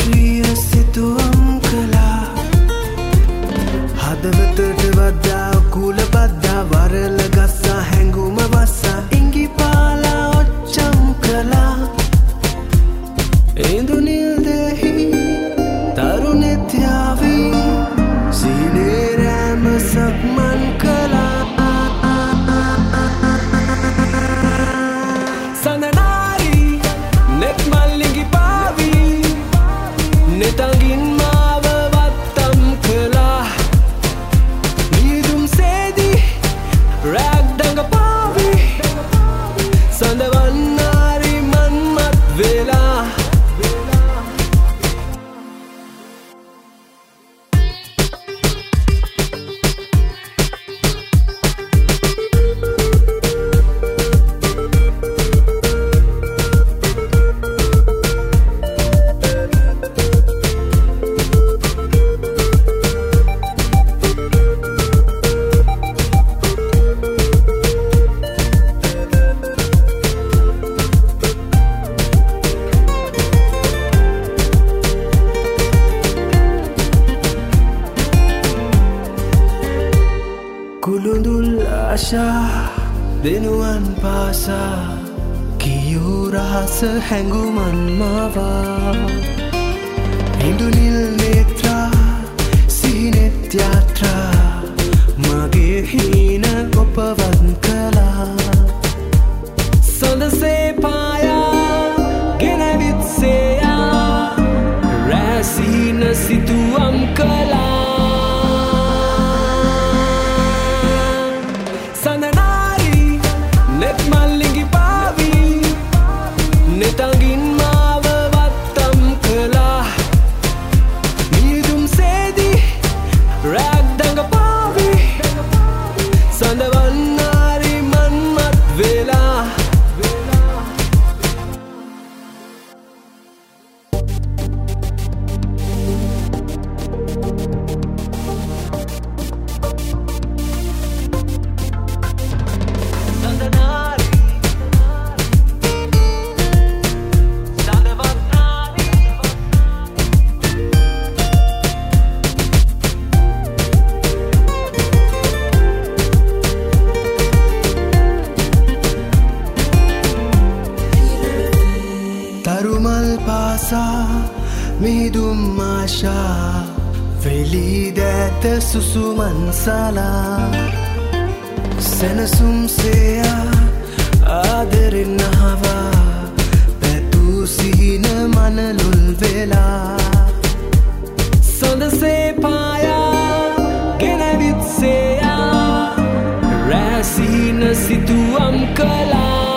රාත්‍රිය සිතුවම් කළා හදවතට වද්දා කුල බද්දා වරල ගස්සා හැඟුම වස්සා ඉඟි පාලා ඔච්චම් කළා ඉඳුනිල් දෙහි තරුණෙත් යාවී සීනේ රෑම සක්මන් කළා සඳනාරි නෙත් මල්ලිඟි පාවී නෙතගින් මාව වත්තම් කළා නිදුම් සේදී රැක් දඟ පාවී සඳවන්නාරි මන්මත් වෙලා කුළුඳුල් ආශා දෙනුවන් පාසා කියූ රහස හැඟුමන් මවා ඉඳුනිල් නේත්‍රා සිහිනෙත් යාත්‍රා මගේ හීන ඔපවත් කළා සඳසේ පායා ගෙනවිත් සේයා රැසිහින සිතුවම් කළා සඳනාරි නෙත් මල්ලිඟි පාවී නෙතගින් මාව වත්තම් කළා නිදුම් සේදී රැක් දඟ පාවී සඳවන්නාරි මන්මත් වෙලා තරුමල් පාසා මිදුම් ආශා වෙලී දැත සුසුමන් සලා සෙනසුම් සේයා ආදරෙන් අහවා පැතූ සිහින මනලුල් වෙලා සඳසේ පායා ගෙනවිත් සේයා රැසිහින සිතුවම් කළා